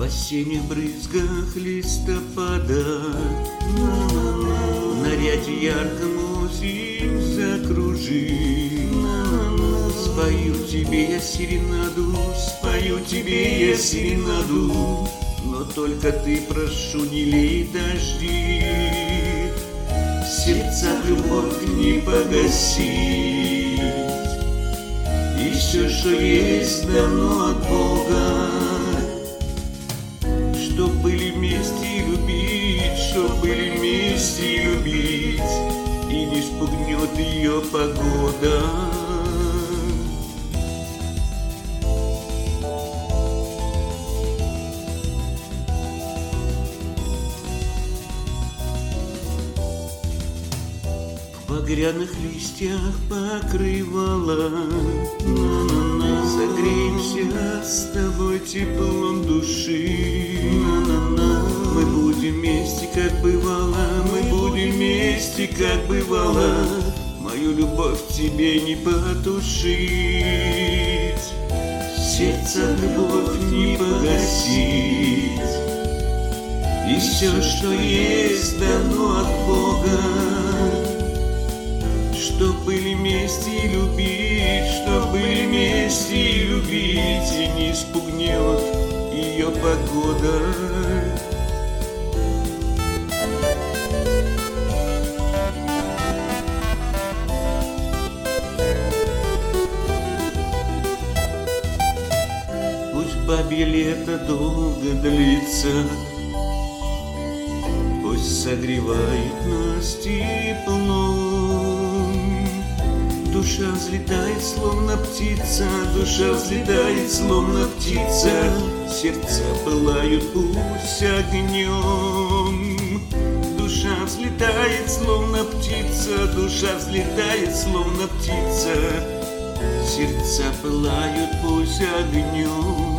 осенних брызгах листопада, в наряде ярком осень закружи. Спою тебе я серенаду, спою тебе я серенаду, но только ты, прошу, не лей дожди. В сердцах любовь не погасить, и все, что есть, дано от Бога. Чтоб были вместе любить, чтоб были вместе любить, и не спугнет ее погода. В багряных листьях покрывала, согреемся с тобой теплом души. Мы будем вместе, как бывало, мы будем вместе, как бывало. Мою любовь тебе не потушить, в сердцах любовь не погасить, и все, что есть, дано от Бога. Чтоб были вместе и любить, чтоб были вместе и любить, и не спугнет ее погода. Пусть бабье лето долго длится, пусть согревает нас теплом. Душа взлетает, словно птица, душа взлетает, словно птица, сердца пылают пусть огнем. Душа взлетает, словно птица, душа взлетает, словно птица, сердца пылают пусть огнем.